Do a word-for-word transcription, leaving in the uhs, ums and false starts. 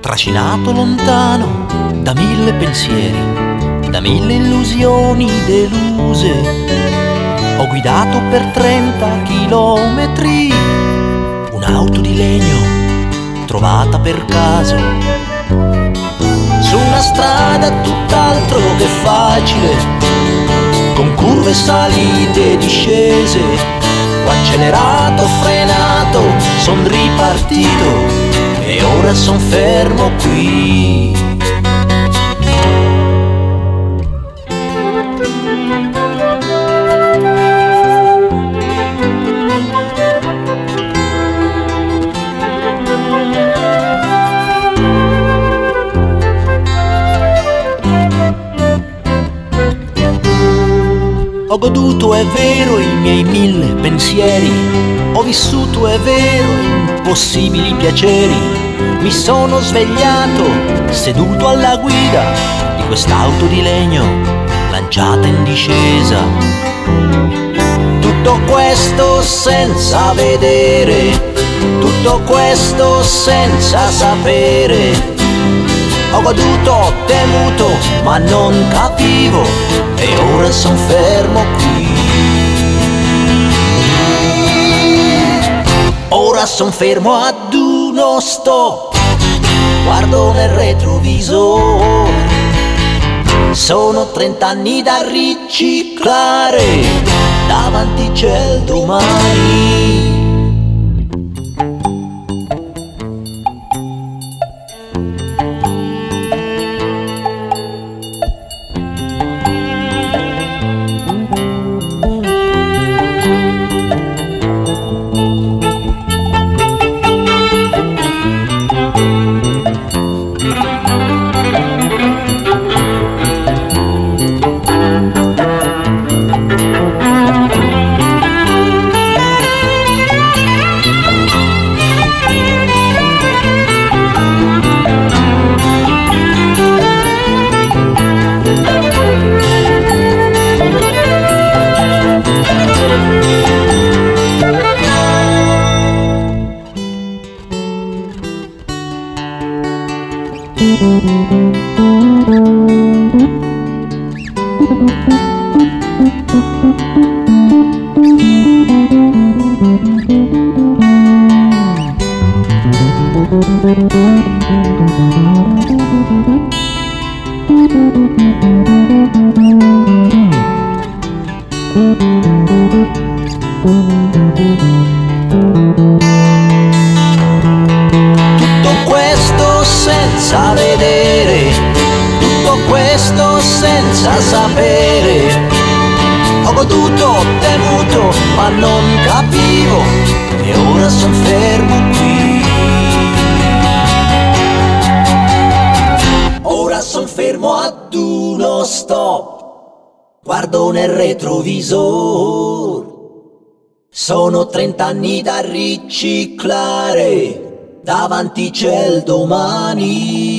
trascinato lontano da mille pensieri, da mille illusioni deluse. Ho guidato per trenta chilometri un'auto di legno trovata per caso, su una strada tutt'altro che facile, con curve, salite e discese. Ho accelerato, frenato, son ripartito e ora son fermo qui. Ho goduto, è vero, i miei mille pensieri, ho vissuto, è vero, impossibili piaceri. Mi sono svegliato, seduto alla guida di quest'auto di legno lanciata in discesa. Tutto questo senza vedere, tutto questo senza sapere. Ho goduto, ho temuto, ma non capivo, e ora son fermo qui. Ora son fermo ad uno stop, guardo nel retrovisore. Sono trent'anni da riciclare, davanti c'è il domani. Tutto questo senza vedere, tutto questo senza sapere. Ho goduto, ho temuto, ma non capivo, e ora son fermo qui. Ora son fermo ad uno stop, guardo nel retrovisore. Sono trent'anni da riciclare, davanti c'è il domani.